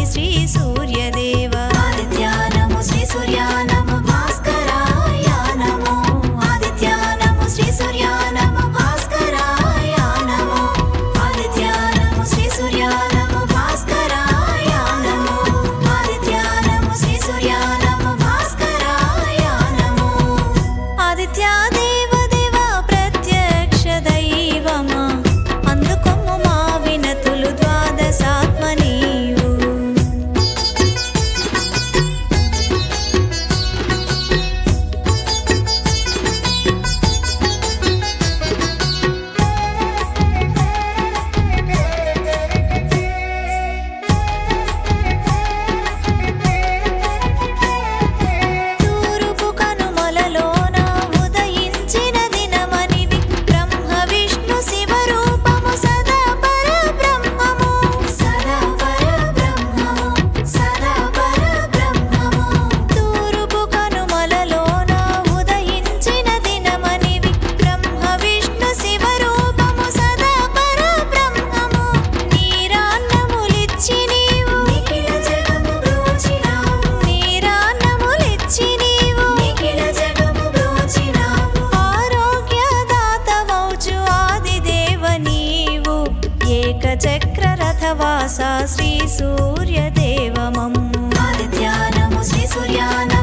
శ్రీ సూర్యదేవ ఆదిత్యానము శ్రీ సూర్యానము భాస్కరాయ నమో ఆదిత్యానము శ్రీ సూర్యానము భాస్కరాయ నమో ఆదిత్యానము శ్రీ సూర్యానము భాస్కరాయ నమో ఆదిత్యానము శ్రీ సూర్యానము భాస్కరాయ నమో ఆదిత్య దేవ దేవ ప్రత్యక్ష దైవమా అందుకొమ్ము మా వినతులు ద్వాదశాత్మ నీవు తూరుపు కనుమలలోన ఉదయించిన దినమనివి బ్రహ్మ విష్ణు శివ రూపము సదా పరబ్రహ్మము సదా పరబ్రహ్మము సదా పరబ్రహ్మము తూరుపు కనుమలలోన ఉదయించిన దినమనివి బ్రహ్మ విష్ణు శివ రూపము సదా పరబ్రహ్మము నీరాన్నములిచ్చి నీవు నిఖిల జగము బ్రోచినావు నీరాన్నములిచ్చి నీవు నిఖిల జగము బ్రోచినావు ఆరోగ్యదాతవౌచు ఆదిదేవ నీవు ఏకచక్ర రథవాస శ్రీ సూర్యదేవ మమ్ము ఆదిత్యానము శ్రీ సూర్యాన